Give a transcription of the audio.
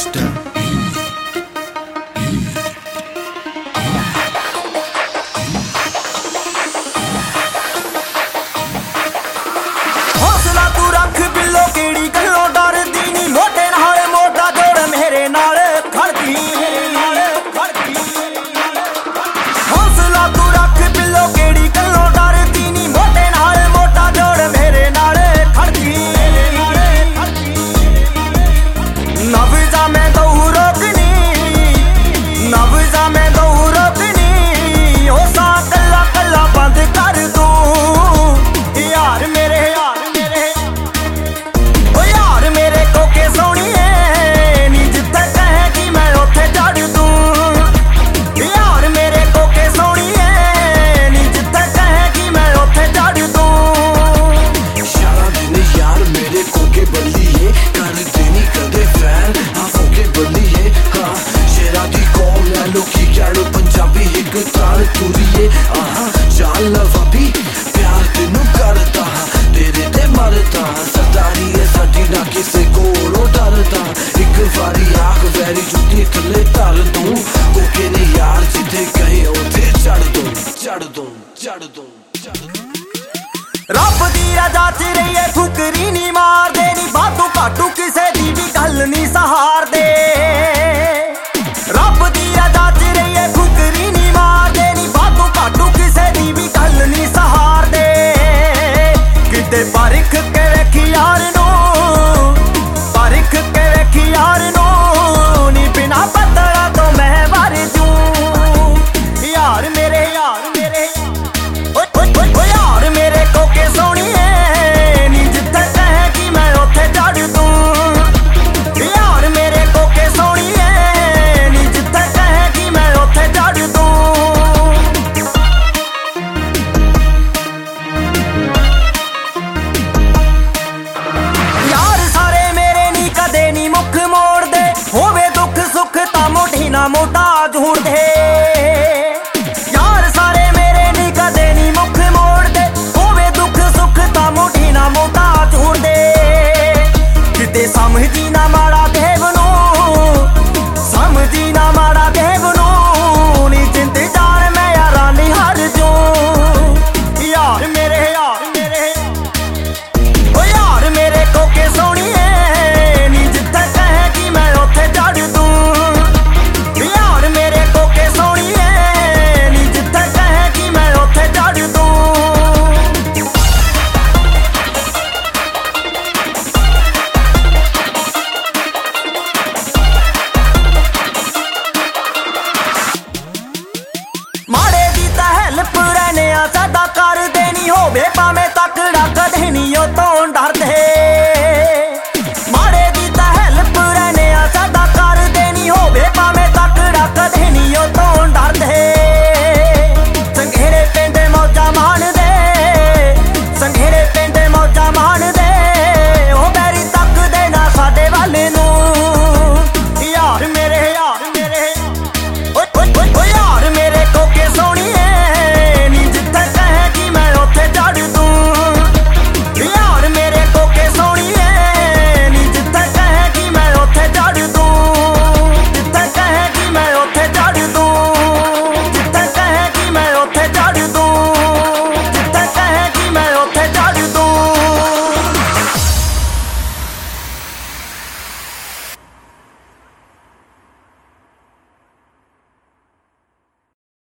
Mr. हौसला तू रख बिल्लो केड़ी गल्लों डरदी नी लोटे नाल मोटा जोड़ मेरे नाल खड़की हौसला तू रख बिल्लो केड़ी गल्लों डरदी नी मोटे नाल मोटा जोड़ मेरे नाल खड़की नब्ज़ा में दऊ रोकनी नब्ज़ा में दऊ रोकनी ओ सा कल्ला कल्ला बंद कर दूं यार मेरे ओ यार मेरे कोके सोहणीए नी जिथे कहेगी मैं उत्थे चढ़ दूं यार मेरे कोके सोहणीए नी जिथे कहेगी मैं उत्थे चढ़ दूं सारा दिन यार मेरे कोके बल्लीए कर देनी कदे फैन हाँ कोके बल्लीए हाँ शेरा दी कौम है लोकी कहड़ो पंजाबी एक तार तुरीए आहा चाल लवाबी प्यार तेनू करदा तेरे ते मरदा सरदारी है साडी ना किसे कोलों डरदा एक वारी आख वैरी जुटी थले धर दूं कोके ने यार जिथे कहे उथे चढ़ दूं चढ़ दूं चढ़ दूं चढ़ दूं रब दी रजा च रहिए फुकरी नी मारदे नी